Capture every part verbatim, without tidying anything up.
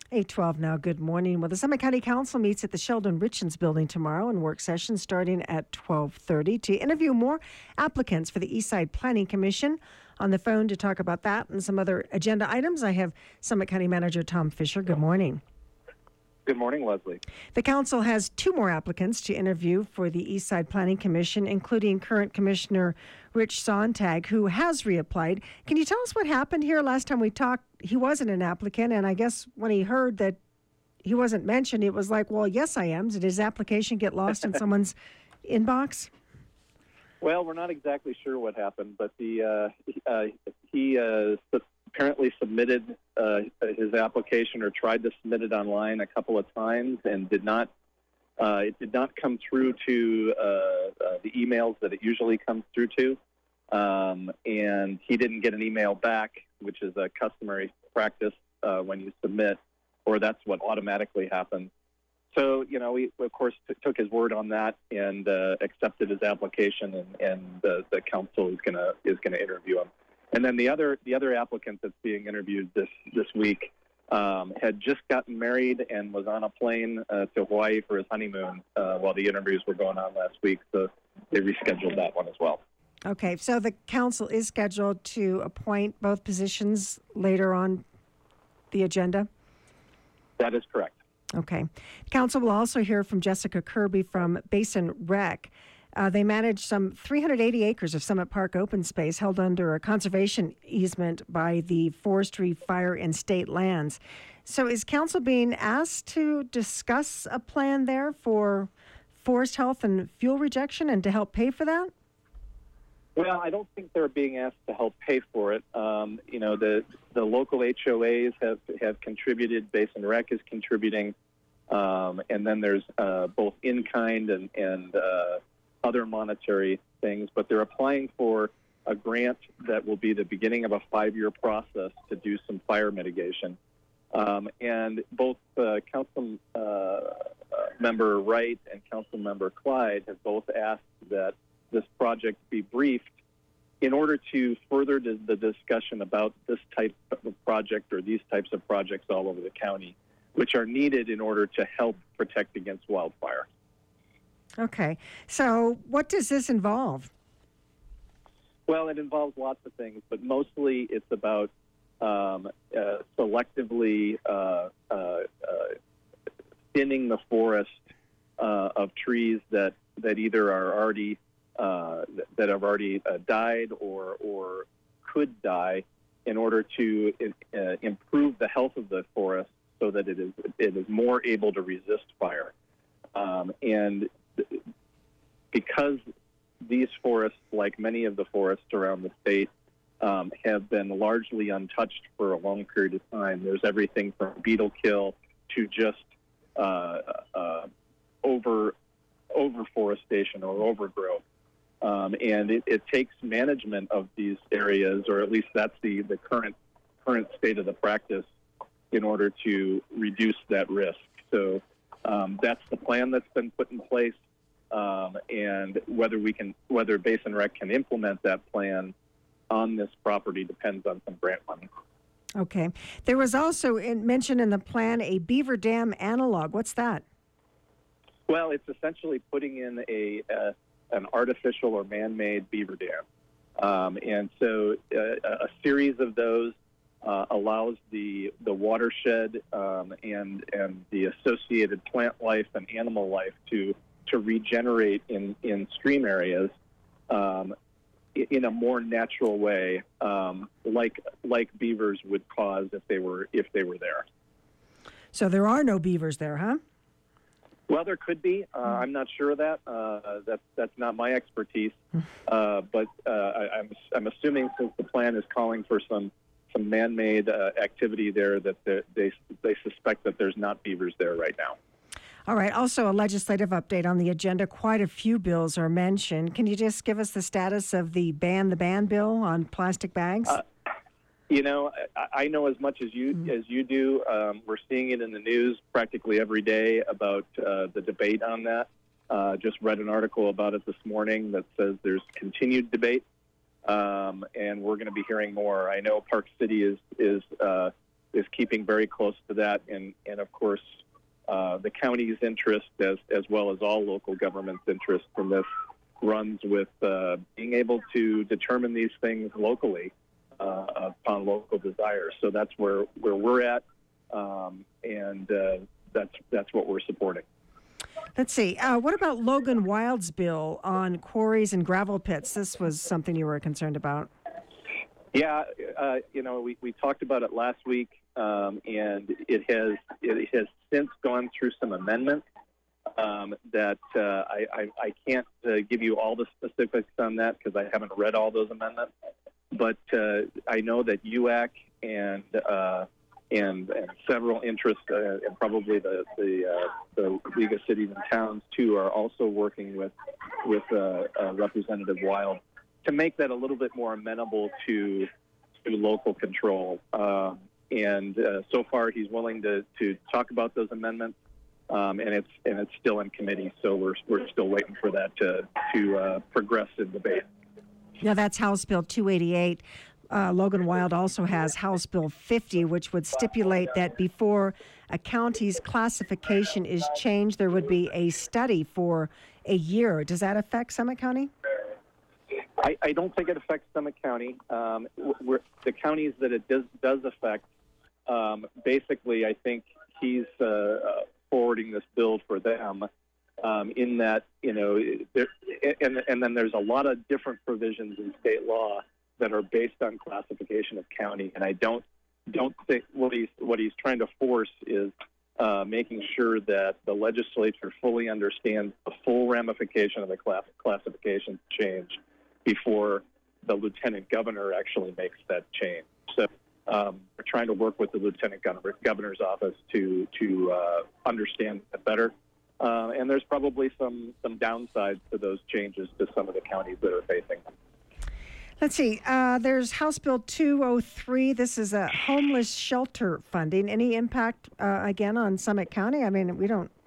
eight twelve now. Good morning. Well, the Summit County Council meets at the Sheldon Richens Building tomorrow in work session starting at twelve thirty to interview more applicants for the Eastside Planning Commission. On the phone to talk about that and some other agenda items, I have Summit County Manager Tom Fisher. Good morning. Good morning, Leslie. The council has two more applicants to interview for the Eastside Planning Commission, including current Commissioner Rich Sontag, who has reapplied. Can you tell us what happened here? Last time we talked, he wasn't an applicant, and I guess when he heard that he wasn't mentioned, it was like, well, yes, I am. Did his application get lost in someone's inbox? Well, we're not exactly sure what happened, but the uh, he, uh, he uh, apparently submitted uh, his application or tried to submit it online a couple of times and did not. Uh, it did not come through to uh, uh, the emails that it usually comes through to, um, and he didn't get an email back, which is a customary practice uh, when you submit, or that's what automatically happens. So, you know, we, of course, t- took his word on that and uh, accepted his application, and, and the, the council is gonna is gonna interview him. And then the other the other applicant that's being interviewed this this week um, had just gotten married and was on a plane uh, to Hawaii for his honeymoon uh, while the interviews were going on last week. So they rescheduled that one as well. Okay, so the council is scheduled to appoint both positions later on the agenda? That is correct. Okay. Council will also hear from Jessica Kirby from Basin Rec. Uh, they manage some three hundred eighty acres of Summit Park open space held under a conservation easement by the Forestry, Fire, and State Lands. So is council being asked to discuss a plan there for forest health and fuel rejection and to help pay for that? Well, I don't think they're being asked to help pay for it. Um, you know, the the local H O As have, have contributed. Basin Rec is contributing. Um, and then there's uh, both in-kind and, and uh, other monetary things. But they're applying for a grant that will be the beginning of a five-year process to do some fire mitigation. Um, and both uh, Council uh, uh, Member Wright and Council Member Clyde have both asked that this project be briefed in order to further the discussion about this type of project or these types of projects all over the county, which are needed in order to help protect against wildfire. Okay. So what does this involve? Well, it involves lots of things, but mostly it's about um, uh, selectively uh, uh, uh, thinning the forest uh, of trees that, that either are already Uh, that have already uh, died or or could die, in order to uh, improve the health of the forest so that it is it is more able to resist fire. Um, and because these forests, like many of the forests around the state, um, have been largely untouched for a long period of time, there's everything from beetle kill to just uh, uh, over overforestation or overgrowth. Um, and it, it takes management of these areas, or at least that's the, the current current state of the practice, in order to reduce that risk. So um, that's the plan that's been put in place, um, and whether we can, whether Basin Rec can implement that plan on this property depends on some grant money. Okay. There was also in, mentioned in the plan a beaver dam analog. What's that? Well, it's essentially putting in a, a an artificial or man-made beaver dam. Um, and so uh, a series of those uh, allows the the watershed um, and and the associated plant life and animal life to to regenerate in, in stream areas um, in a more natural way, um, like like beavers would cause if they were if they were there. So there are no beavers there, huh? Well, there could be. Uh, I'm not sure of that. Uh, that's that's not my expertise. Uh, but uh, I, I'm I'm assuming, since the plan is calling for some some man-made uh, activity there, that they they suspect that there's not beavers there right now. All right. Also, a legislative update on the agenda. Quite a few bills are mentioned. Can you just give us the status of the ban the ban bill on plastic bags? Uh, You know, I, I know as much as you mm-hmm. as you do. Um, we're seeing it in the news practically every day about uh, the debate on that. Uh, just read an article about it this morning that says there's continued debate, um, and we're going to be hearing more. I know Park City is is uh, is keeping very close to that, and and of course uh, the county's interest as as well as all local governments' interest in this runs with uh, being able to determine these things locally uh, upon local desire. So that's where where we're at, um, and uh, that's that's what we're supporting. Let's see. Uh, what about Logan Wild's bill on quarries and gravel pits? This was something you were concerned about. Yeah, uh, you know, we, we talked about it last week, um, and it has it has since gone through some amendments um, that uh, I, I, I can't uh, give you all the specifics on that because I haven't read all those amendments. But uh, I know that U A C and uh, and, and several interests, uh, and probably the the, uh, the League of Cities and Towns too, are also working with with uh, uh, Representative Wild to make that a little bit more amenable to to local control. Um, and uh, so far, he's willing to, to talk about those amendments, um, and it's and it's still in committee. So we're we're still waiting for that to to uh, progress in debate. Yeah, that's House Bill two eighty-eight. Uh, Logan Wild also has House Bill fifty, which would stipulate that before a county's classification is changed, there would be a study for a year. Does that affect Summit County? I, I don't think it affects Summit County. Um, we're, the counties that it does, does affect, um, basically, I think he's uh, uh, forwarding this bill for them um, in that, you know, there, and, and then there's a lot of different provisions in state law that are based on classification of county. And I don't don't think what he's, what he's trying to force is uh, making sure that the legislature fully understands the full ramification of the class, classification change before the lieutenant governor actually makes that change. So um, we're trying to work with the lieutenant governor, governor's office to to uh, understand it better. Uh, and there's probably some some downsides to those changes to some of the counties that are facing them. Let's see. Uh, there's House Bill two oh three. This is a homeless shelter funding. Any impact, uh, again, on Summit County? I mean, we don't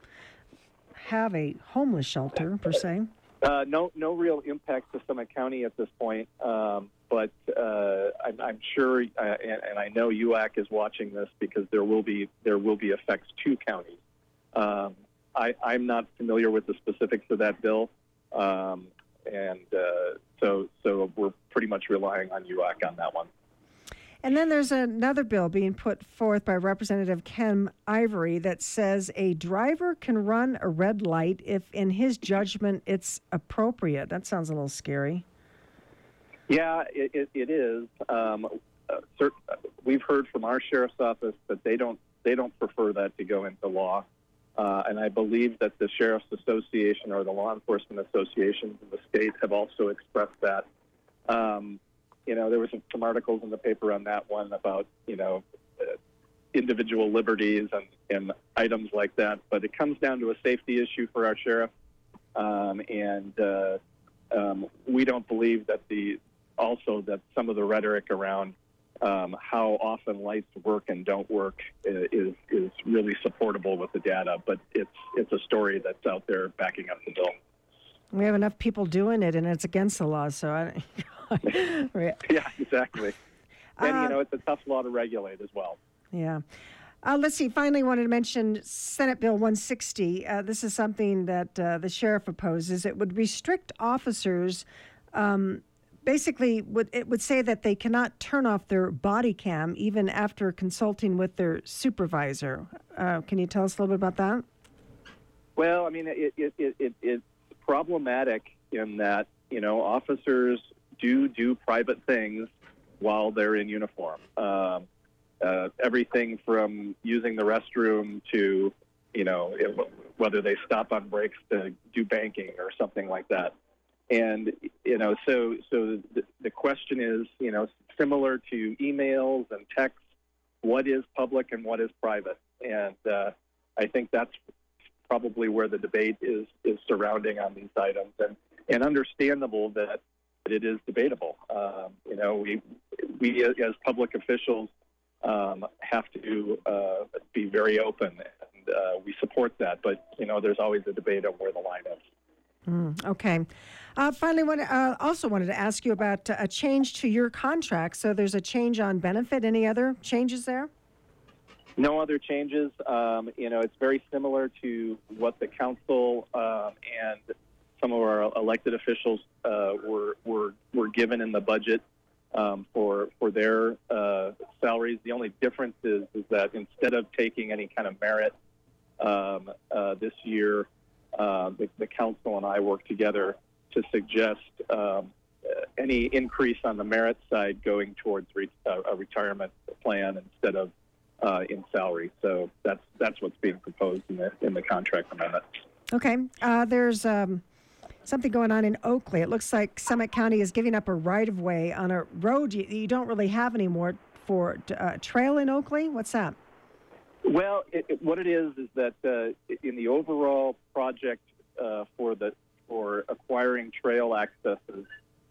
have a homeless shelter, per se. Uh, no, no real impact to Summit County at this point, um, but uh, I'm, I'm sure, uh, and, and I know U A C is watching this because there will be there will be effects to counties. Um, I, I'm not familiar with the specifics of that bill, um, and uh, so so we're pretty much relying on U A C on that one. And then there's another bill being put forth by Representative Ken Ivory that says a driver can run a red light if, in his judgment, it's appropriate. That sounds a little scary. Yeah, it, it, it is. Um, uh, cert- we've heard from our sheriff's office that they don't they don't prefer that to go into law, uh, and I believe that the Sheriff's Association or the law enforcement associations in the state have also expressed that. Um, You know, there were some, some articles in the paper on that one about, you know, uh, individual liberties and, and items like that. But it comes down to a safety issue for our sheriff. Um, and uh, um, we don't believe that the, also that some of the rhetoric around um, how often lights work and don't work is, is really supportable with the data. But it's, it's a story that's out there backing up the bill. We have enough people doing it, and it's against the law, so I don't... Yeah, exactly. And, uh, you know, it's a tough law to regulate as well. Yeah. Uh, let's see. Finally, wanted to mention Senate Bill one sixty. Uh, this is something that uh, the sheriff opposes. It would restrict officers. Um, basically, would, it would say that they cannot turn off their body cam even after consulting with their supervisor. Uh, can you tell us a little bit about that? Well, I mean, it, it, it, it, it's problematic in that, you know, officers do do private things while they're in uniform. Um, uh, everything from using the restroom to, you know, it, whether they stop on breaks to do banking or something like that. And, you know, so so the, the question is, you know, similar to emails and texts, what is public and what is private? And uh, I think that's probably where the debate is is surrounding on these items. And, and understandable that it is debatable. Um, you know, we we as public officials um, have to uh, be very open, and uh, we support that. But you know, there's always a debate on where the line is. Mm, okay. Uh, finally, want uh, also wanted to ask you about uh, a change to your contract. So there's a change on benefit. Any other changes there? No other changes. Um, you know, it's very similar to what the council um, and some of our elected officials uh, were were were given in the budget um, for for their uh, salaries. The only difference is is that instead of taking any kind of merit um, uh, this year, uh, the, the council and I worked together to suggest um, any increase on the merit side going towards re- uh, a retirement plan instead of uh, in salary. So that's that's what's being proposed in the in the contract amendment. Okay. Uh, there's um, something going on in Oakley. It looks like Summit County is giving up a right-of-way on a road you, you don't really have anymore for uh, trail in Oakley. What's that? Well, it, it, what it is is that uh, in the overall project uh, for the for acquiring trail accesses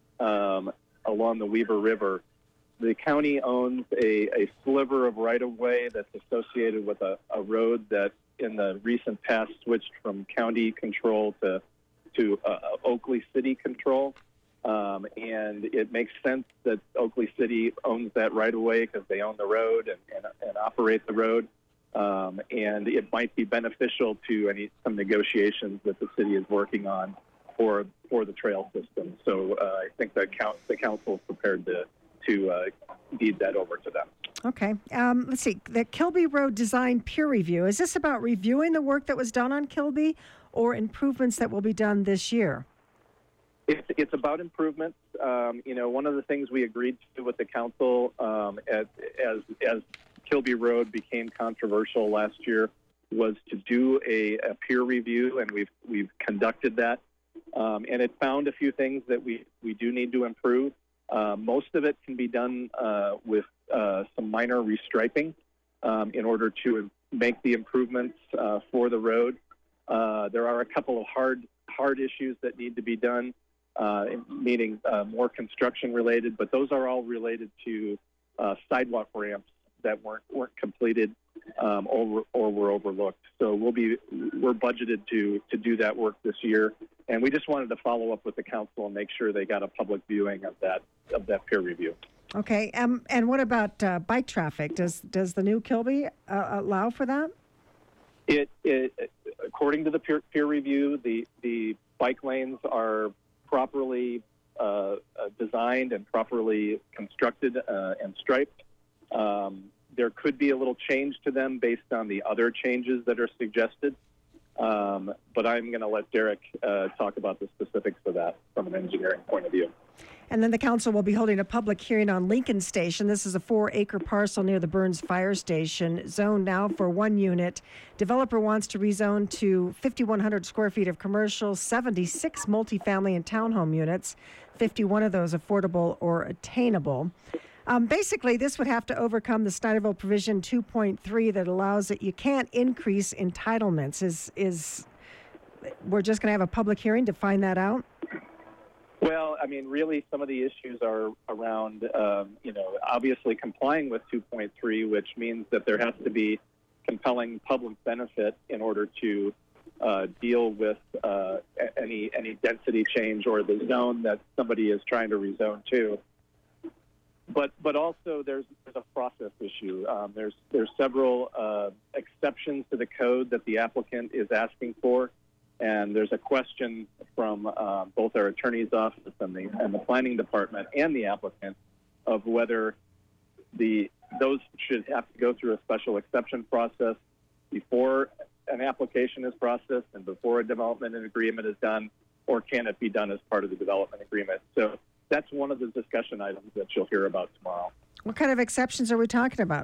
um, along the Weaver River, the county owns a, a sliver of right-of-way that's associated with a, a road that in the recent past switched from county control to to uh, Oakley City control. Um, and it makes sense that Oakley City owns that right-of-way because they own the road and, and, and operate the road. Um, and it might be beneficial to any some negotiations that the city is working on for for the trail system. So uh, I think the, count, the council is prepared to to uh, deed that over to them. Okay. Um, let's see. The Kilby Road Design Peer Review. Is this about reviewing the work that was done on Kilby or improvements that will be done this year? It's, it's about improvements. Um, you know, one of the things we agreed to with the council um, as, as, as Kilby Road became controversial last year was to do a, a peer review, and we've, we've conducted that. Um, and it found a few things that we, we do need to improve. Uh, most of it can be done uh, with uh, some minor restriping um, in order to make the improvements uh, for the road. Uh, there are a couple of hard hard issues that need to be done, uh, meaning uh, more construction related, but those are all related to uh, sidewalk ramps that weren't weren't completed um, or, or were overlooked. So we'll be we're budgeted to to do that work this year, and we just wanted to follow up with the council and make sure they got a public viewing of that of that peer review. Okay, um, and what about uh, bike traffic? Does does the new Kilby uh, allow for that? It, it according to the peer, peer review, the the bike lanes are properly uh, uh, designed and properly constructed uh, and striped. Um, there could be a little change to them based on the other changes that are suggested, um, but I'm going to let Derek uh, talk about the specifics of that from an engineering point of view. And then the council will be holding a public hearing on Lincoln Station. This is a four-acre parcel near the Burns Fire Station, zoned now for one unit. Developer wants to rezone to fifty-one hundred square feet of commercial, seventy-six multifamily and townhome units, fifty-one of those affordable or attainable. Um, basically, this would have to overcome the Snyderville Provision two point three that allows that you can't increase entitlements. Is is we're just going to have a public hearing to find that out? Well, I mean, really, some of the issues are around, um, you know, obviously complying with two point three, which means that there has to be compelling public benefit in order to uh, deal with uh, any any density change or the zone that somebody is trying to rezone to. But but also there's, there's a process issue. Um, there's there's several uh, exceptions to the code that the applicant is asking for. And there's a question from uh, both our attorney's office and the, and the planning department and the applicant of whether the those should have to go through a special exception process before an application is processed and before a development agreement is done, or can it be done as part of the development agreement? So that's one of the discussion items that you'll hear about tomorrow. What kind of exceptions are we talking about?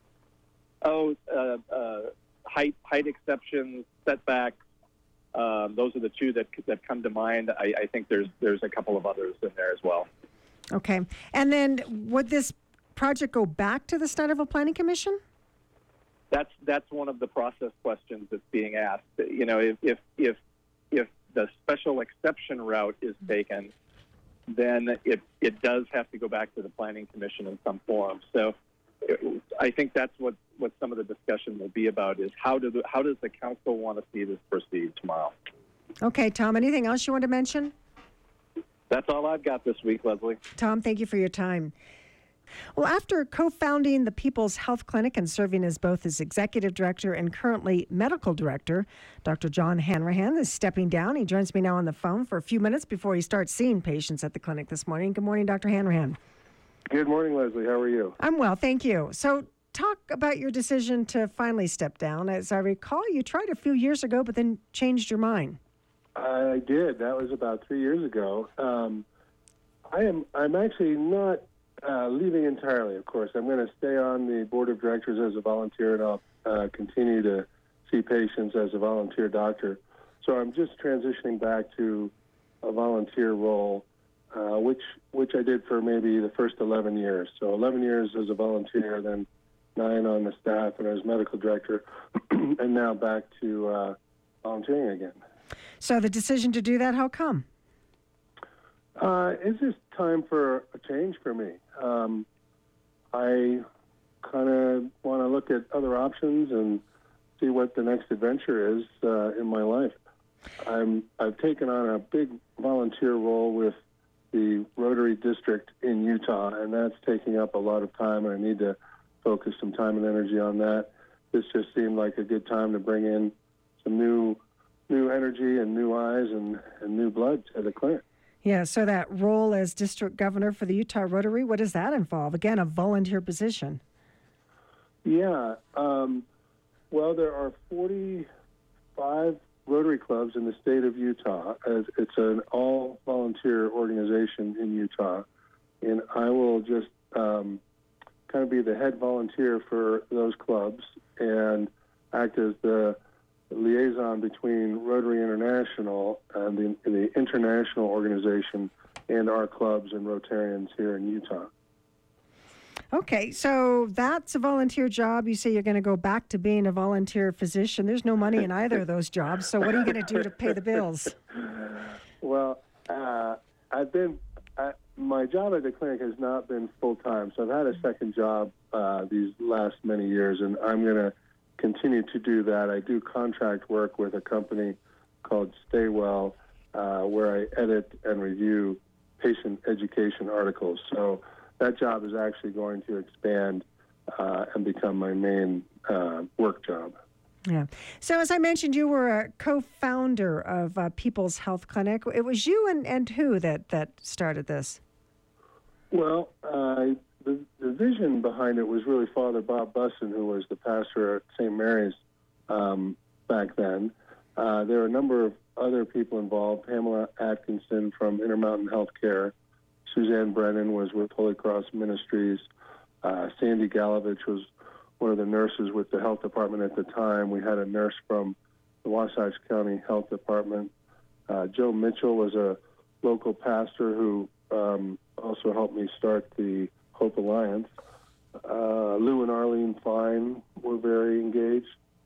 Oh, uh, uh, height height exceptions, setbacks. Um, those are the two that that come to mind. I, I think there's there's a couple of others in there as well. Okay. And then would this project go back to the Snyderville Planning Commission? That's that's one of the process questions that's being asked. You know, if if if, if the special exception route is taken, then it it does have to go back to the Planning Commission in some form. So it, I think that's what, what some of the discussion will be about is how do the, how does the council want to see this proceed tomorrow? Okay, Tom, anything else you want to mention? That's all I've got this week, Leslie. Tom, thank you for your time. Well, after co-founding the People's Health Clinic and serving as both its executive director and currently medical director, Doctor John Hanrahan is stepping down. He joins me now on the phone for a few minutes before he starts seeing patients at the clinic this morning. Good morning, Doctor Hanrahan. Good morning, Leslie. How are you? I'm well, thank you. So talk about your decision to finally step down. As I recall, you tried a few years ago, but then changed your mind. I did. That was about three years ago. Um, I am. I'm actually not uh, leaving entirely. Of course, I'm going to stay on the board of directors as a volunteer, and I'll uh, continue to see patients as a volunteer doctor. So I'm just transitioning back to a volunteer role, uh, which which I did for maybe the first eleven years. So eleven years as a volunteer, then nine on the staff and as medical director, and now back to uh, volunteering again. So the decision to do that, how come? Uh, it's just time for a change for me. Um, I kind of want to look at other options and see what the next adventure is uh, in my life. I'm, I've taken on a big volunteer role with the Rotary District in Utah, and that's taking up a lot of time, and I need to focus some time and energy on that. This just seemed like a good time to bring in some new new energy and new eyes and, and new blood to the clinic. Yeah, so that role as district governor for the Utah Rotary, what does that involve? Again, a volunteer position. Yeah, um, well, there are forty-five Rotary clubs in the state of Utah. It's an all-volunteer organization in Utah, and I will just um, kind of be the head volunteer for those clubs and act as the liaison between Rotary International and the, the international organization and our clubs and Rotarians here in Utah. Okay, so that's a volunteer job. You say you're going to go back to being a volunteer physician. There's no money in either of those jobs, so what are you going to do to pay the bills? Well, uh, I've been, I, my job at the clinic has not been full-time, so I've had a second job uh, these last many years, and I'm going to continue to do that. I do contract work with a company called Staywell, uh, where I edit and review patient education articles. So that job is actually going to expand uh, and become my main uh, work job. Yeah. So as I mentioned, you were a co-founder of uh, People's Health Clinic. It was you and, and who that, that started this? Well, uh, the, the vision behind it was really Father Bob Busson, who was the pastor at Saint Mary's um, back then. Uh, there are a number of other people involved. Pamela Atkinson from Intermountain Healthcare. Suzanne Brennan was with Holy Cross Ministries. Uh, Sandy Galovich was one of the nurses with the health department at the time. We had a nurse from the Wasatch County Health Department. Uh, Joe Mitchell was a local pastor who um, also helped me start the Hope Alliance. Uh, Lou and Arlene Fine were very engaged.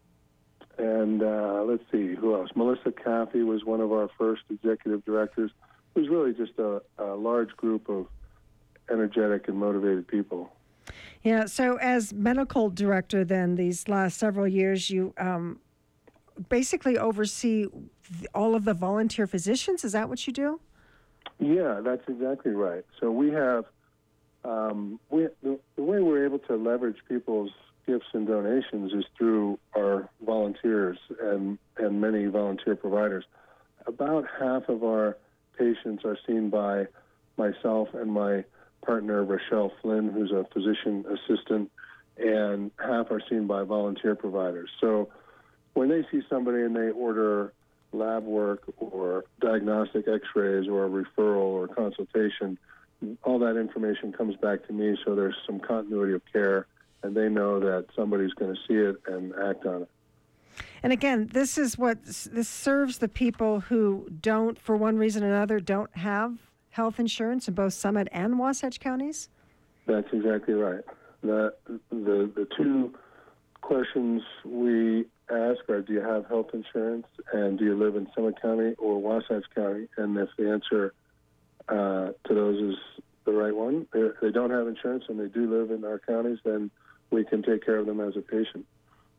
And uh, let's see, who else? Melissa Caffey was one of our first executive directors. It was really just a, a large group of energetic and motivated people. Yeah, so as medical director then, these last several years, you um, basically oversee all of the volunteer physicians? Is that what you do? Yeah, that's exactly right. So we have, um, we, the, the way we're able to leverage people's gifts and donations is through our volunteers and, and many volunteer providers. About half of our patients are seen by myself and my partner, Rochelle Flynn, who's a physician assistant, and half are seen by volunteer providers. So when they see somebody and they order lab work or diagnostic x-rays or a referral or consultation, all that information comes back to me, so there's some continuity of care, and they know that somebody's going to see it and act on it. And again, this is what this serves the people who don't, for one reason or another, don't have health insurance in both Summit and Wasatch counties? That's exactly right. The, the, the two questions we ask are, do you have health insurance, and do you live in Summit County or Wasatch County? And if the answer uh, to those is the right one, if they don't have insurance and they do live in our counties, then we can take care of them as a patient.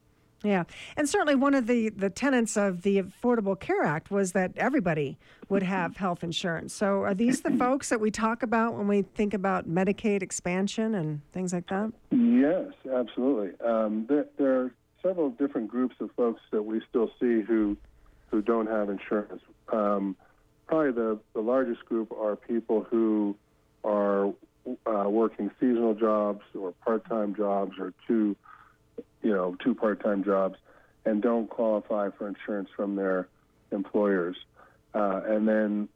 Yeah, and certainly one of the, the tenets of the Affordable Care Act was that everybody would have health insurance. So are these the folks that we talk about when we think about Medicaid expansion and things like that? Yes, absolutely. Um, there, there are several different groups of folks that we still see who who don't have insurance. Um, probably the, the largest group are people who are uh, working seasonal jobs or part-time jobs or two you know, two part-time jobs and don't qualify for insurance from their employers. Uh, and then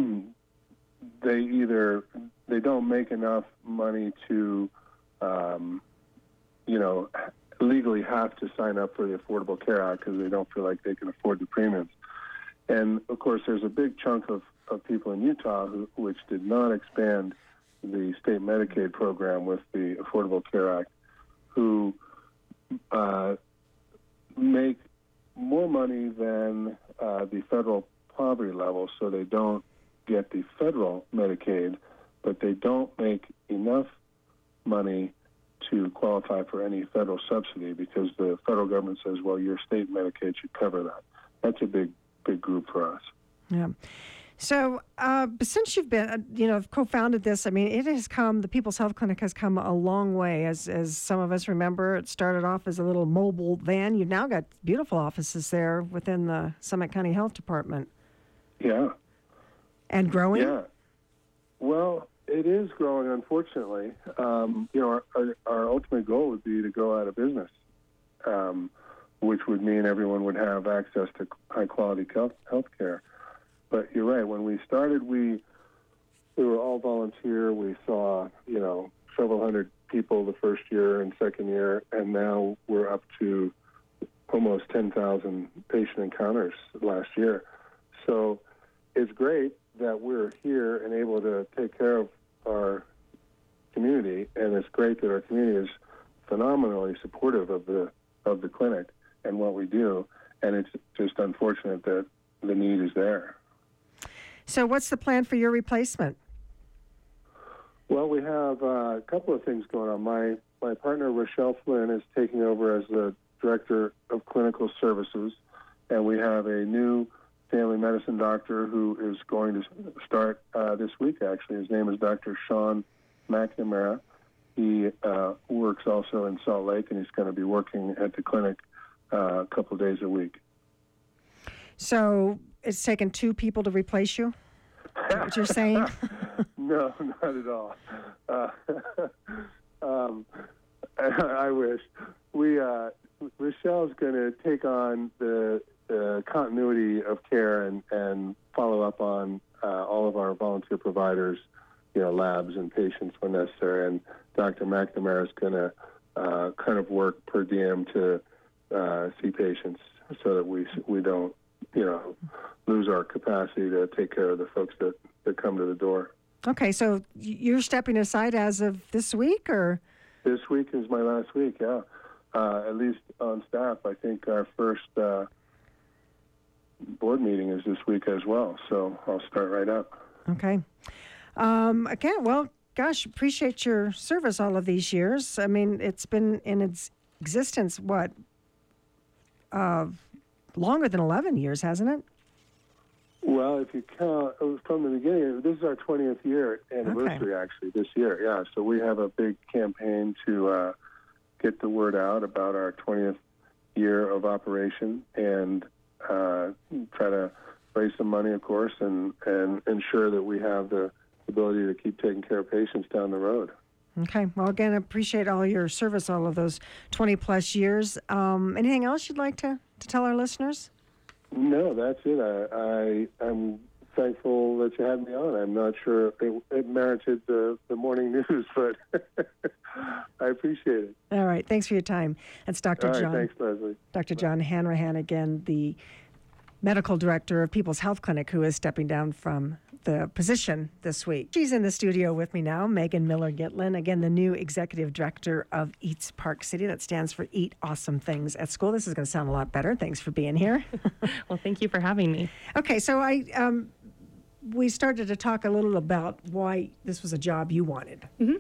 they either, they don't make enough money to, um, you know, legally have to sign up for the Affordable Care Act because they don't feel like they can afford the premiums. And, of course, there's a big chunk of, of people in Utah who, which did not expand the state Medicaid program with the Affordable Care Act, who Uh, make more money than uh, the federal poverty level, so they don't get the federal Medicaid, but they don't make enough money to qualify for any federal subsidy because the federal government says, well, your state Medicaid should cover that. That's a big, big group for us. Yeah. So uh, since you've been, uh, you know, co-founded this, I mean, it has come, the People's Health Clinic has come a long way. As as some of us remember, it started off as a little mobile van. You've now got beautiful offices there within the Summit County Health Department. Yeah. And growing? Yeah. Well, it is growing, unfortunately. Um, you know, our, our, our ultimate goal would be to go out of business, um, which would mean everyone would have access to high-quality health care. But you're right. When we started, we we were all volunteer. We saw, you know, several hundred people the first year and second year, and now we're up to almost ten thousand patient encounters last year. So it's great that we're here and able to take care of our community, and it's great that our community is phenomenally supportive of the of the clinic and what we do. And it's just unfortunate that the need is there. So what's the plan for your replacement? Well, we have uh, a couple of things going on. My my partner, Rochelle Flynn, is taking over as the Director of Clinical Services, and we have a new family medicine doctor who is going to start uh, this week, actually. His name is Doctor Sean McNamara. He uh, works also in Salt Lake, and he's going to be working at the clinic uh, a couple of days a week. So it's taken two people to replace you? Is that what you're saying? No, not at all. Uh, um, I, I wish. We uh, Rochelle's going to take on the uh, continuity of care and, and follow up on uh, all of our volunteer providers, you know, labs and patients when necessary. And Doctor McNamara is going to uh, kind of work per diem to uh, see patients so that we we don't, you know, lose our capacity to take care of the folks that, that come to the door. Okay, so you're stepping aside as of this week, or? This week is my last week, yeah. Uh, at least on staff. I think our first uh, board meeting is this week as well, so I'll start right up. Okay. Um, again, well, gosh, appreciate your service all of these years. I mean, it's been in its existence, what, uh, longer than eleven years, hasn't it? Well, if you count, it was from the beginning. This is our twentieth year anniversary, okay. Actually, this year. Yeah, so we have a big campaign to uh, get the word out about our twentieth year of operation and uh, try to raise some money, of course, and, and ensure that we have the ability to keep taking care of patients down the road. Okay. Well, again, I appreciate all your service, all of those twenty-plus years. Um, anything else you'd like to, to tell our listeners? No, that's it. I, I, I'm thankful that you had me on. I'm not sure it, it merited the, the morning news, but I appreciate it. All right. Thanks for your time. That's Doctor All right, John. Thanks, Leslie. Doctor John Hanrahan, again, the medical director of People's Health Clinic, who is stepping down from the position this week. She's in the studio with me now, Megan Miller-Gitlin, again, the new executive director of Eats Park City. That stands for Eat Awesome Things at School. This is going to sound a lot better. Thanks for being here. Well, thank you for having me. Okay, so I um, we started to talk a little about why this was a job you wanted. Mm-hmm.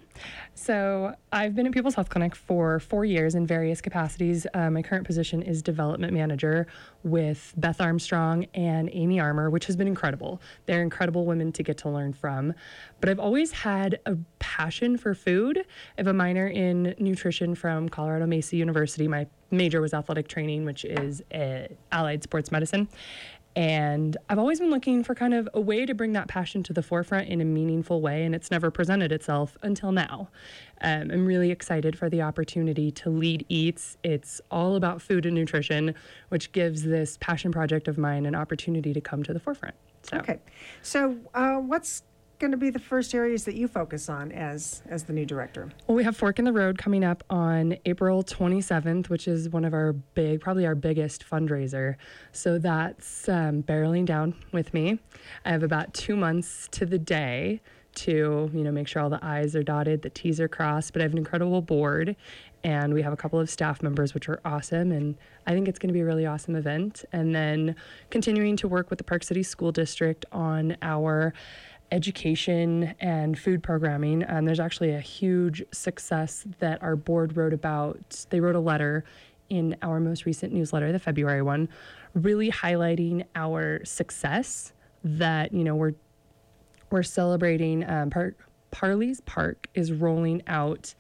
So I've been at People's Health Clinic for four years in various capacities. Uh, my current position is development manager with Beth Armstrong and Amy Armour, which has been incredible. They're incredible women to get to learn from. But I've always had a passion for food. I have a minor in nutrition from Colorado Mesa University. My major was athletic training, which is uh, allied sports medicine. And I've always been looking for kind of a way to bring that passion to the forefront in a meaningful way, and it's never presented itself until now. Um, I'm really excited for the opportunity to lead Eats. It's all about food and nutrition, which gives this passion project of mine an opportunity to come to the forefront. So. Okay. So uh, what's going to be the first areas that you focus on as as the new director? Well, we have Fork in the Road coming up on April twenty-seventh, which is one of our big, probably our biggest fundraiser. So that's um, barreling down with me. I have about two months to the day to, you know, make sure all the I's are dotted, the T's are crossed, but I have an incredible board and we have a couple of staff members, which are awesome. And I think it's going to be a really awesome event. And then continuing to work with the Park City School District on our education and food programming. Um, there's actually a huge success that our board wrote about. They wrote a letter in our most recent newsletter, the February one, really highlighting our success that, you know, we're we're celebrating. Um, Par- Parley's Park is rolling out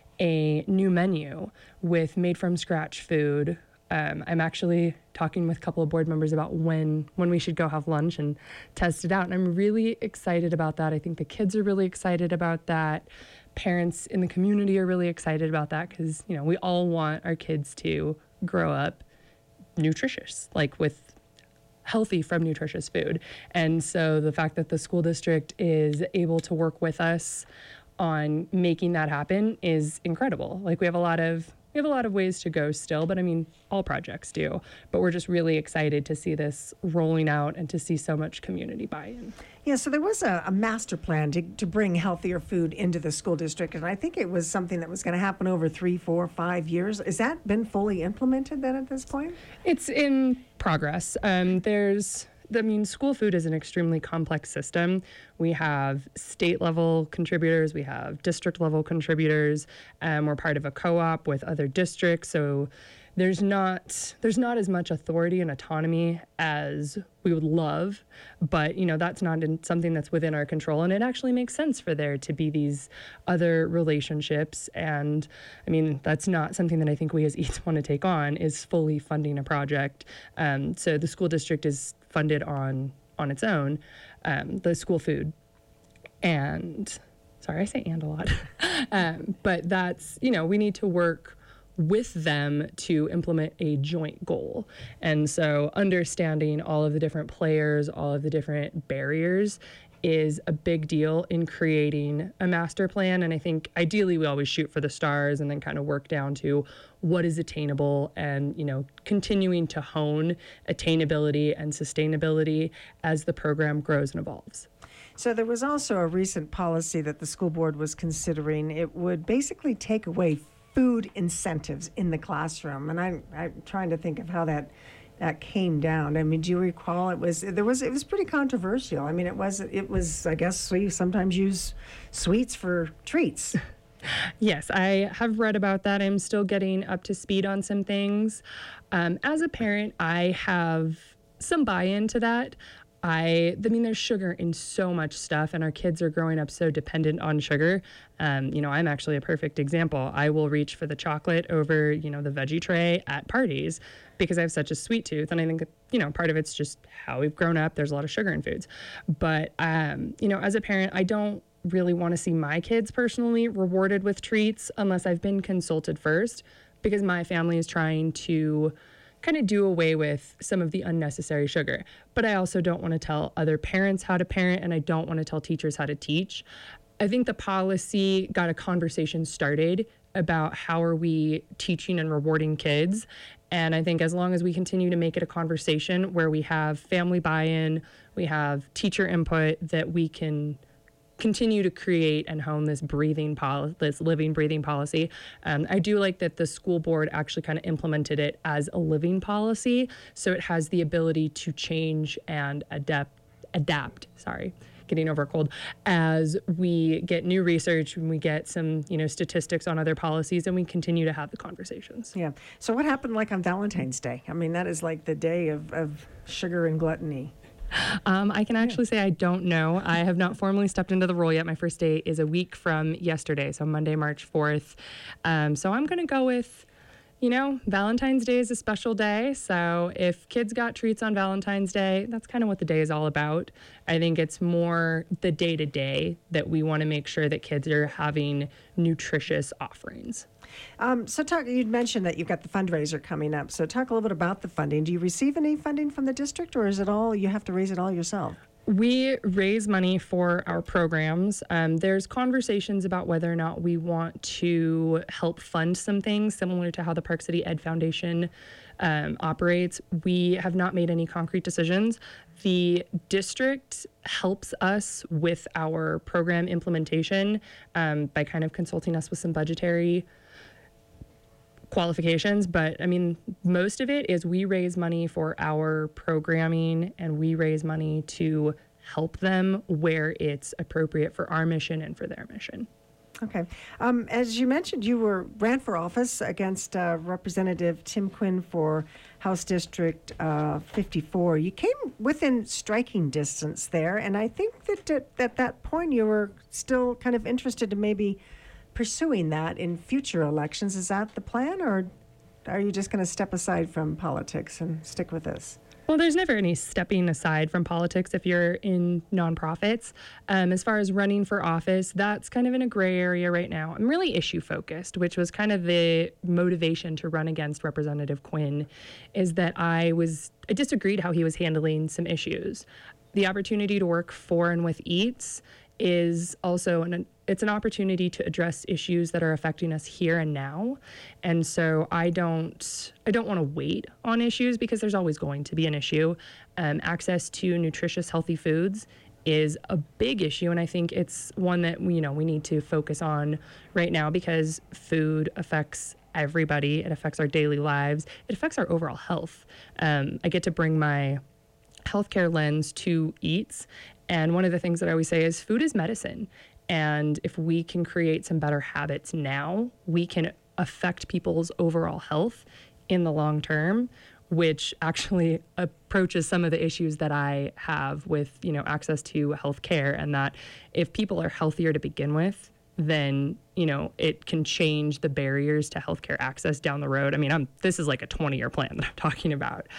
a new menu with made from scratch food. Um, I'm actually talking with a couple of board members about when when we should go have lunch and test it out. And I'm really excited about that. I think the kids are really excited about that. Parents in the community are really excited about that because, you know, we all want our kids to grow up nutritious, like with healthy from nutritious food. And so the fact that the school district is able to work with us on making that happen is incredible. Like we have a lot of We have a lot of ways to go still, but I mean, all projects do. But we're just really excited to see this rolling out and to see so much community buy-in. Yeah, so there was a, a master plan to, to bring healthier food into the school district, and I think it was something that was going to happen over three, four, five years. Has that been fully implemented then at this point? It's in progress. Um, there's... I mean, school food is an extremely complex system. We have state level contributors, we have district level contributors, and we're part of a co-op with other districts. So there's not there's not as much authority and autonomy as we would love, but you know that's not in, something that's within our control. And it actually makes sense for there to be these other relationships. And I mean, that's not something that I think we as Eats want to take on, is fully funding a project. Um, so the school district is funded on on its own, um, the school food. And sorry, I say and a lot. um, but that's, you know, we need to work with them to implement a joint goal. And so understanding all of the different players, all of the different barriers is a big deal in creating a master plan. And I think ideally we always shoot for the stars and then kind of work down to what is attainable and, you know, continuing to hone attainability and sustainability as the program grows and evolves. So there was also a recent policy that the school board was considering. It would basically take away food incentives in the classroom. And I, I'm trying to think of how that that came down. I mean, do you recall it was there was it was pretty controversial. I mean, it was it was I guess we sometimes use sweets for treats. Yes, I have read about that. I'm still getting up to speed on some things. Um, as a parent, I have some buy-in to that. I, I mean, there's sugar in so much stuff, and our kids are growing up so dependent on sugar. Um, you know, I'm actually a perfect example. I will reach for the chocolate over, you know, the veggie tray at parties because I have such a sweet tooth. And I think, you know, part of it's just how we've grown up. There's a lot of sugar in foods. But, um, you know, as a parent, I don't really want to see my kids personally rewarded with treats unless I've been consulted first, because my family is trying to kind of do away with some of the unnecessary sugar. But I also don't want to tell other parents how to parent, and I don't want to tell teachers how to teach. I think the policy got a conversation started about how are we teaching and rewarding kids. And I think as long as we continue to make it a conversation where we have family buy-in, we have teacher input, that we can continue to create and hone this breathing pol- this living breathing policy. Um, I do like that the school board actually kind of implemented it as a living policy, so it has the ability to change and adapt adapt, sorry, getting over a cold, as we get new research and we get some, you know, statistics on other policies, and we continue to have the conversations. Yeah. So what happened like on Valentine's Day? I mean, that is like the day of, of sugar and gluttony. Um, I can actually say I don't know. I have not formally stepped into the role yet. My first day is a week from yesterday, so Monday, March fourth. Um, so I'm going to go with, you know, Valentine's Day is a special day. So if kids got treats on Valentine's Day, that's kind of what the day is all about. I think it's more the day-to-day that we want to make sure that kids are having nutritious offerings. Um, so talk, you'd mentioned that you've got the fundraiser coming up. So talk a little bit about the funding. Do you receive any funding from the district, or is it all, you have to raise it all yourself? We raise money for our programs. Um, there's conversations about whether or not we want to help fund some things similar to how the Park City Ed Foundation um, operates. We have not made any concrete decisions. The district helps us with our program implementation um, by kind of consulting us with some budgetary qualifications, but I mean, most of it is we raise money for our programming, and we raise money to help them where it's appropriate for our mission and for their mission. Okay. Um, as you mentioned, you were ran for office against uh, Representative Tim Quinn for House District uh, fifty-four. You came within striking distance there, and I think that at, at that point you were still kind of interested in maybe pursuing that in future elections. Is that the plan, or are you just going to step aside from politics and stick with this? Well, there's never any stepping aside from politics if you're in nonprofits. Um, as far as running for office, that's kind of in a gray area right now. I'm really issue focused, which was kind of the motivation to run against Representative Quinn, is that I was I disagreed how he was handling some issues. The opportunity to work for and with EATS is also an it's an opportunity to address issues that are affecting us here and now. And so I don't I don't want to wait on issues, because there's always going to be an issue. Um, access to nutritious, healthy foods is a big issue, and I think it's one that we, you know, we need to focus on right now, because food affects everybody. It affects our daily lives. It affects our overall health. Um, I get to bring my healthcare lens to EATS, and one of the things that I always say is food is medicine. And if we can create some better habits now, we can affect people's overall health in the long term, which actually approaches some of the issues that I have with, you know, access to health care, and that if people are healthier to begin with, then, you know, it can change the barriers to healthcare access down the road. I mean, I'm this is like a twenty-year plan that I'm talking about.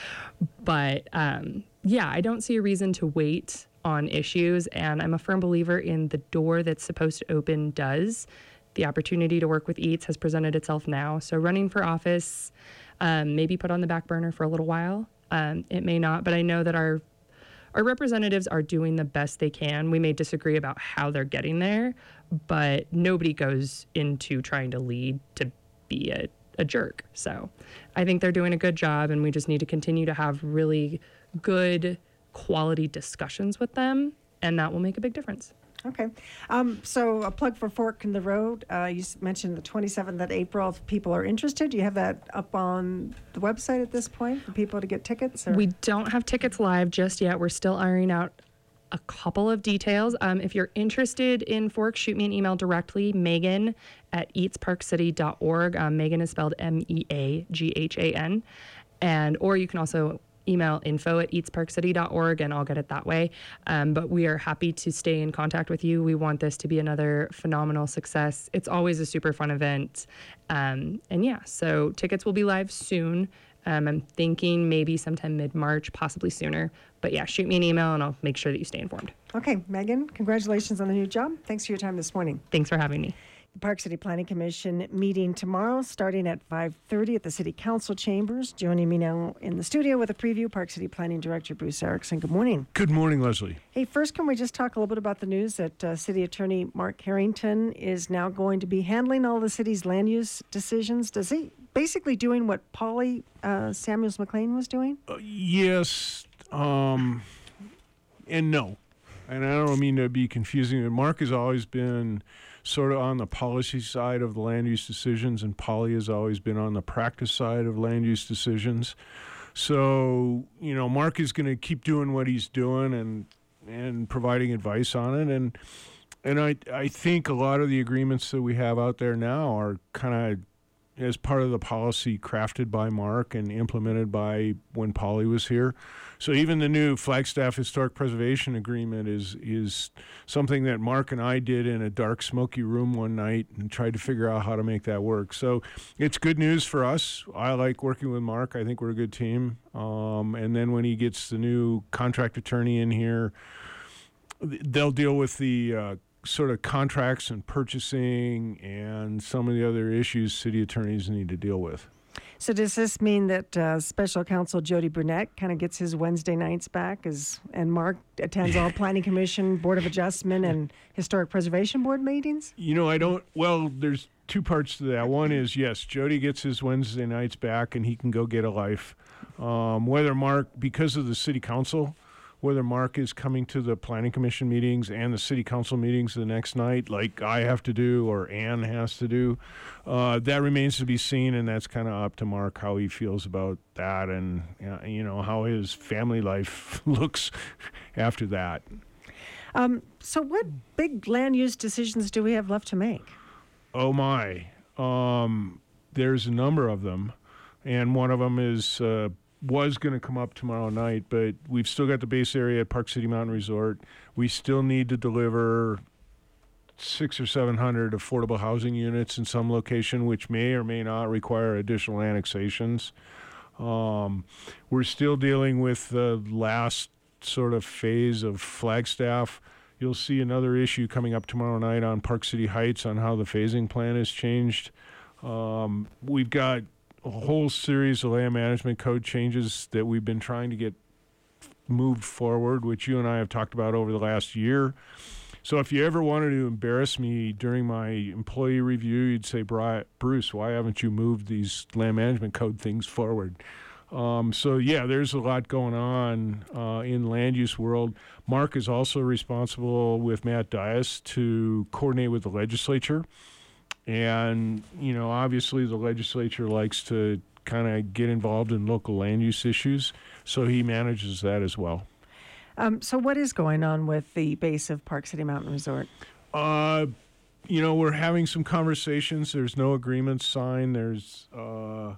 But um, yeah, I don't see a reason to wait on issues, and I'm a firm believer in the door that's supposed to open does. The opportunity to work with EATS has presented itself now. So running for office, um, maybe put on the back burner for a little while. Um, it may not, but I know that our our representatives are doing the best they can. We may disagree about how they're getting there, but nobody goes into trying to lead to be a, a jerk. So I think they're doing a good job, and we just need to continue to have really good quality discussions with them, and that will make a big difference. Okay. Um, so a plug for Fork in the Road. Uh, you s- mentioned the twenty-seventh of April. If people are interested, do you have that up on the website at this point for people to get tickets? Or? We don't have tickets live just yet. We're still ironing out a couple of details. Um, if you're interested in Fork, shoot me an email directly, Megan at eats park city dot org. Um, Megan is spelled M E A G H A N. And, or you can also email info at eats park city dot org, and I'll get it that way. Um, but we are happy to stay in contact with you. We want this to be another phenomenal success. It's always a super fun event. Um, and yeah, so tickets will be live soon. Um, I'm thinking maybe sometime mid-March, possibly sooner. But yeah, shoot me an email and I'll make sure that you stay informed. Okay, Megan, congratulations on the new job. Thanks for your time this morning. Thanks for having me. The Park City Planning Commission meeting tomorrow starting at five thirty at the City Council chambers. Joining me now in the studio with a preview, Park City Planning Director Bruce Erickson. Good morning. Good morning, Leslie. Hey, first, can we just talk a little bit about the news that uh, City Attorney Mark Harrington is now going to be handling all the city's land use decisions? Does he basically doing what Polly uh, Samuels McLean was doing? Uh, yes, um, and no. And I don't mean to be confusing. Mark has always been sort of on the policy side of the land use decisions, and Polly has always been on the practice side of land use decisions. So, you know, Mark is going to keep doing what he's doing, and and providing advice on it. And and I I think a lot of the agreements that we have out there now are kind of as part of the policy crafted by Mark and implemented by when Polly was here. So even the new Flagstaff Historic Preservation Agreement is is something that Mark and I did in a dark, smoky room one night and tried to figure out how to make that work. So it's good news for us. I like working with Mark. I think we're a good team. Um, and then when he gets the new contract attorney in here, they'll deal with the uh, sort of contracts and purchasing and some of the other issues city attorneys need to deal with. So does this mean that uh, Special Counsel Jody Burnett kind of gets his Wednesday nights back, as and Mark attends all Planning Commission, Board of Adjustment, and Historic Preservation Board meetings? You know, I don't, well, there's two parts to that. One is, yes, Jody gets his Wednesday nights back and he can go get a life. Um, whether Mark, because of the city council, whether Mark is coming to the Planning Commission meetings and the City Council meetings the next night, like I have to do or Ann has to do, uh, that remains to be seen, and that's kind of up to Mark how he feels about that and, uh, you know, how his family life looks after that. Um, so what big land use decisions do we have left to make? Oh, my. Um, there's a number of them, and one of them is... Uh, was going to come up tomorrow night, but we've still got the base area at Park City Mountain Resort. We still need to deliver six or seven hundred affordable housing units in some location, which may or may not require additional annexations. Um, we're still dealing with the last sort of phase of Flagstaff. You'll see another issue coming up tomorrow night on Park City Heights on how the phasing plan has changed. Um, we've got a whole series of land management code changes that we've been trying to get moved forward, which you and I have talked about over the last year. So if you ever wanted to embarrass me during my employee review, you'd say, Bruce, why haven't you moved these land management code things forward? Um, so yeah, there's a lot going on uh, in land use world. Mark is also responsible with Matt Dias to coordinate with the legislature. And, you know, obviously the legislature likes to kind of get involved in local land use issues, so he manages that as well. Um, so what is going on with the base of Park City Mountain Resort? Uh, you know, we're having some conversations. There's no agreements signed. There's, uh,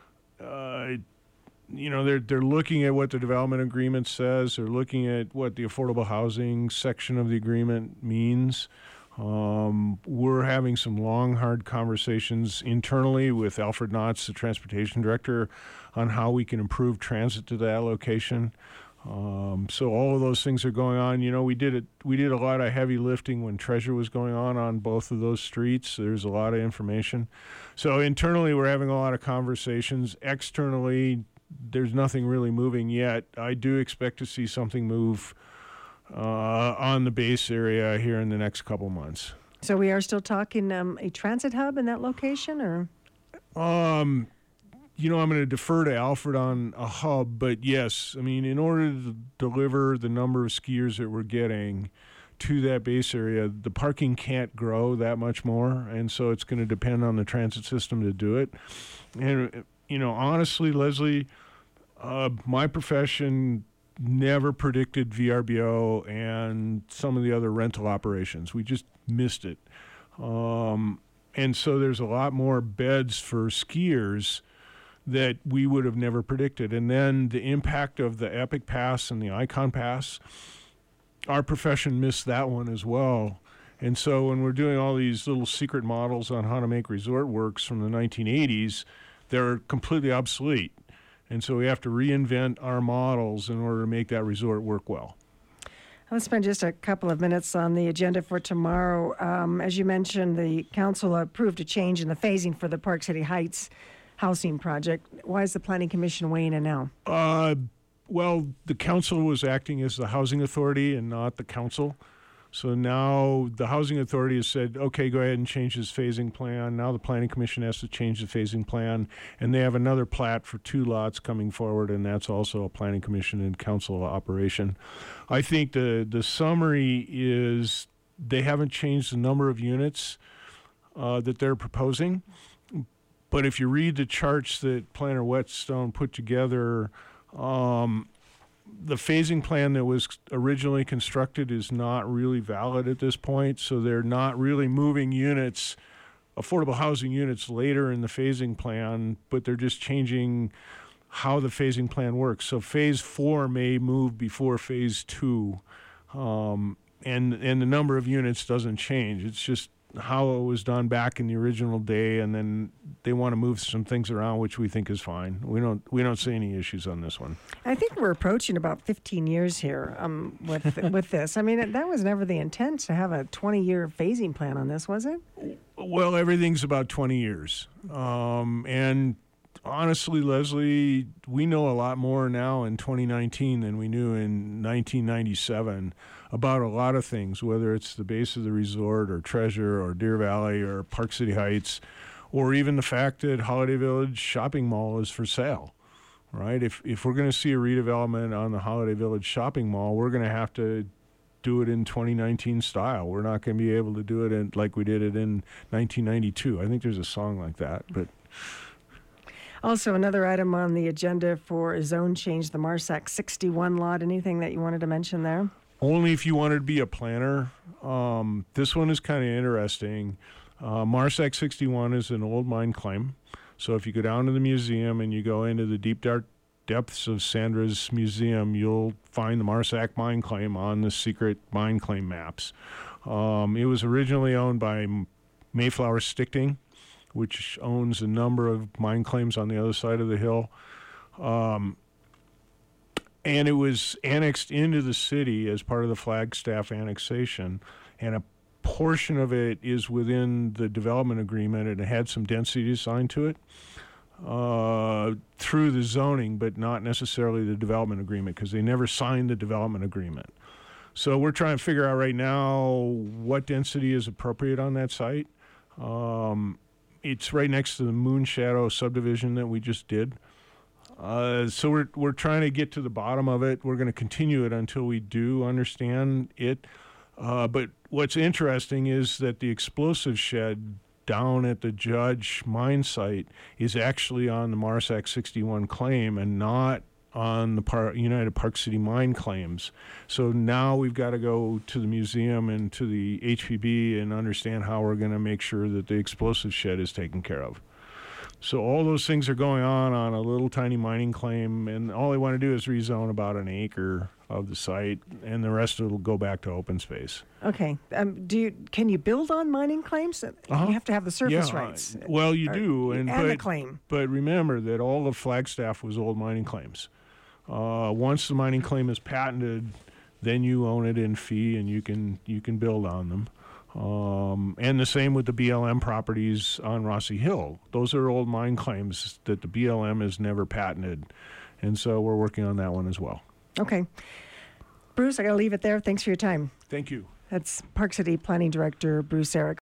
uh, you know, they're they're looking at what the development agreement says. They're looking at what the affordable housing section of the agreement means. Um, we're having some long, hard conversations internally with Alfred Knotts, the transportation director, on how we can improve transit to that location. Um, so all of those things are going on. You know, we did it. We did a lot of heavy lifting when Treasure was going on on both of those streets. There's a lot of information. So internally, we're having a lot of conversations. Externally, there's nothing really moving yet. I do expect to see something move Uh, on the base area here in the next couple months. So we are still talking um, a transit hub in that location, or? Um, you know, I'm going to defer to Alfred on a hub, but yes, I mean, in order to deliver the number of skiers that we're getting to that base area, the parking can't grow that much more, and so it's going to depend on the transit system to do it. And, you know, honestly, Leslie, uh, my profession never predicted V R B O and some of the other rental operations. We just missed it. Um, and so there's a lot more beds for skiers that we would have never predicted. And then the impact of the Epic Pass and the Icon Pass, our profession missed that one as well. And so when we're doing all these little secret models on how to make resort works from the nineteen eighties, they're completely obsolete. And so we have to reinvent our models in order to make that resort work well. Let's spend just a couple of minutes on the agenda for tomorrow. Um, as you mentioned, the council approved a change in the phasing for the Park City Heights housing project. Why is the Planning Commission weighing in now? Uh, well, the council was acting as the housing authority and not the council. So now the Housing Authority has said, okay, go ahead and change this phasing plan. Now the Planning Commission has to change the phasing plan, and they have another plat for two lots coming forward, and that's also a Planning Commission and council operation. I think the, the summary is they haven't changed the number of units uh, that they're proposing, but if you read the charts that Planner Whetstone put together, um, the phasing plan that was originally constructed is not really valid at this point, so they're not really moving units, affordable housing units, later in the phasing plan, but they're just changing how the phasing plan works. So phase four may move before phase two, um, and and the number of units doesn't change. It's just how it was done back in the original day, and then they want to move some things around, which we think is fine. We don't we don't see any issues on this one. I think we're approaching about fifteen years here um, with with this. I mean, that was never the intent to have a twenty-year phasing plan on this, was it? Well, everything's about twenty years, um, and honestly, Leslie, we know a lot more now in twenty nineteen than we knew in nineteen ninety-seven about a lot of things, whether it's the base of the resort or Treasure or Deer Valley or Park City Heights, or even the fact that Holiday Village Shopping Mall is for sale, right? If if we're going to see a redevelopment on the Holiday Village Shopping Mall, we're going to have to do it in twenty nineteen style. We're not going to be able to do it in, like we did it in nineteen ninety-two. I think there's a song like that, but... Also, another item on the agenda for a zone change, the Marsac sixty-one lot. Anything that you wanted to mention there? Only if you wanted to be a planner. Um, this one is kind of interesting. Uh, Marsac sixty-one is an old mine claim. So if you go down to the museum and you go into the deep dark depths of Sandra's museum, you'll find the Marsac mine claim on the secret mine claim maps. Um, it was originally owned by Mayflower Stichting, which owns a number of mine claims on the other side of the hill. Um, and it was annexed into the city as part of the Flagstaff annexation, and a portion of it is within the development agreement, and it had some density assigned to it uh, through the zoning, but not necessarily the development agreement, because they never signed the development agreement. So we're trying to figure out right now what density is appropriate on that site. Um, It's right next to the Moon Shadow subdivision that we just did. Uh, so we're we're trying to get to the bottom of it. We're going to continue it until we do understand it. Uh, but what's interesting is that the explosive shed down at the Judge mine site is actually on the Marsac sixty-one claim and not on the Par- United Park City mine claims. So now we've got to go to the museum and to the H P B and understand how we're going to make sure that the explosive shed is taken care of. So all those things are going on on a little tiny mining claim, and all they want to do is rezone about an acre of the site, and the rest of it will go back to open space. Okay. Um, do you can you build on mining claims? Uh-huh. You have to have the surface yeah, rights. Well, you Or- do, and, and but, the claim. But remember that all of Flagstaff was old mining claims. Uh, once the mining claim is patented, then you own it in fee, and you can you can build on them. Um, and the same with the B L M properties on Rossi Hill. Those are old mine claims that the B L M has never patented, and so we're working on that one as well. Okay. Bruce, I got to leave it there. Thanks for your time. Thank you. That's Park City Planning Director Bruce Eric.